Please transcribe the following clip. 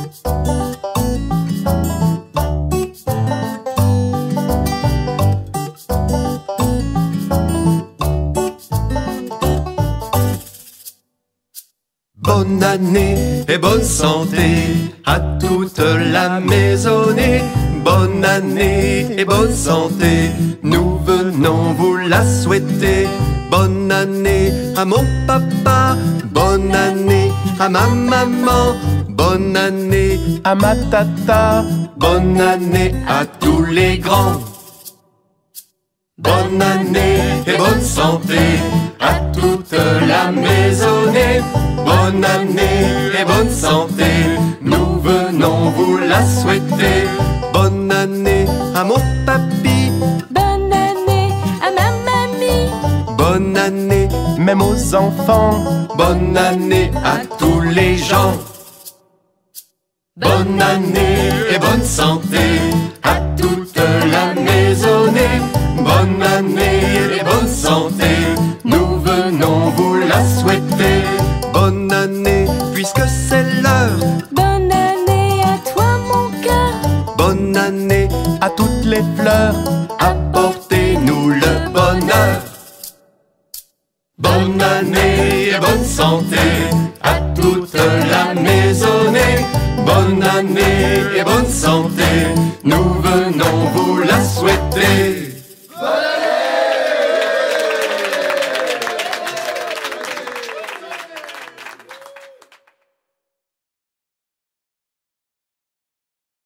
Bonne année et bonne santé à toute la maisonnée. Bonne année et bonne santé, nous venons vous la souhaiter. Bonne année à mon papa, bonne année à ma maman, bonne année à ma tata, bonne année à tous les grands. Bonne année et bonne santé à toute la maisonnée. Bonne année et bonne santé, nous venons vous la souhaiter. Bonne année à mon papy, bonne année à ma mamie, bonne année même aux enfants, bonne année à tous les gens. Bonne année et bonne santé à toute la maisonnée. Bonne année et bonne santé, nous venons vous la souhaiter. Bonne année puisque c'est l'heure. Bonne année à toi mon cœur. Bonne année à toutes les fleurs. Apportez-nous le bonheur. Bonne année et bonne santé à toute la maisonnée. Bonne année et bonne santé, nous venons vous la souhaiter.